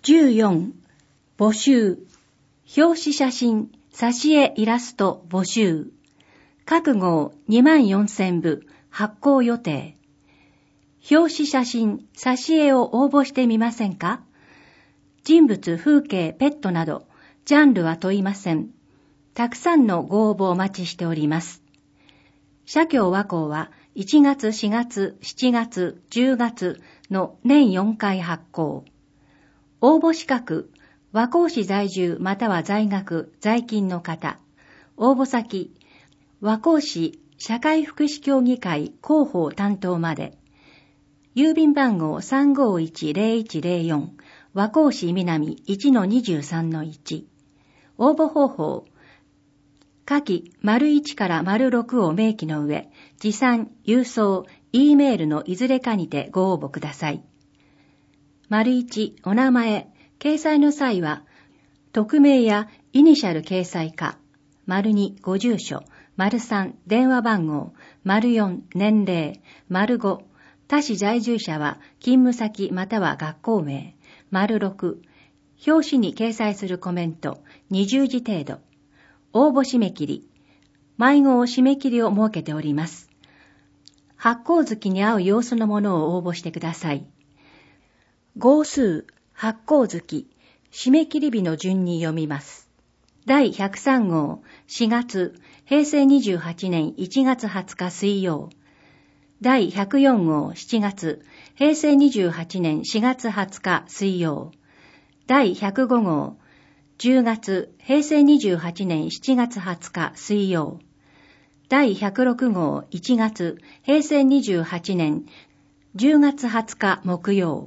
14、募集。表紙写真、挿絵イラスト募集。各号24,000部発行予定。表紙写真、挿絵を応募してみませんか？人物、風景、ペットなど、ジャンルは問いません。たくさんのご応募お待ちしております。社協和光は1月、4月、7月、10月の年4回発行。応募資格、和光市在住または在学、在勤の方。応募先、和光市社会福祉協議会広報担当まで。郵便番号 351-0104 和光市南 1-23-1。応募方法、下記 ① から ⑥ を明記の上、持参、郵送、E メールのいずれかにてご応募ください。①お名前、掲載の際は、匿名やイニシャル掲載か、②ご住所、③電話番号、�4年齢、�5他市在住者は勤務先または学校名、⑥表紙に掲載するコメント、20字程度。応募締め切り、毎号締め切りを設けております。発行月に合う様子のものを応募してください。号数、発行月、締め切り日の順に読みます。第103号、4月、平成28年1月20日水曜。第104号、7月、平成28年4月20日水曜。第105号、10月、平成28年7月20日水曜。第106号、1月、平成28年10月20日木曜。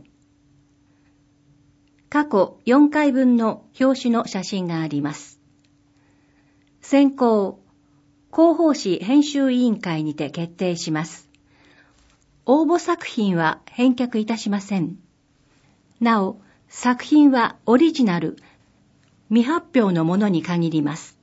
過去4回分の表紙の写真があります。選考、広報誌編集委員会にて決定します。応募作品は返却いたしません。なお、作品はオリジナル、未発表のものに限ります。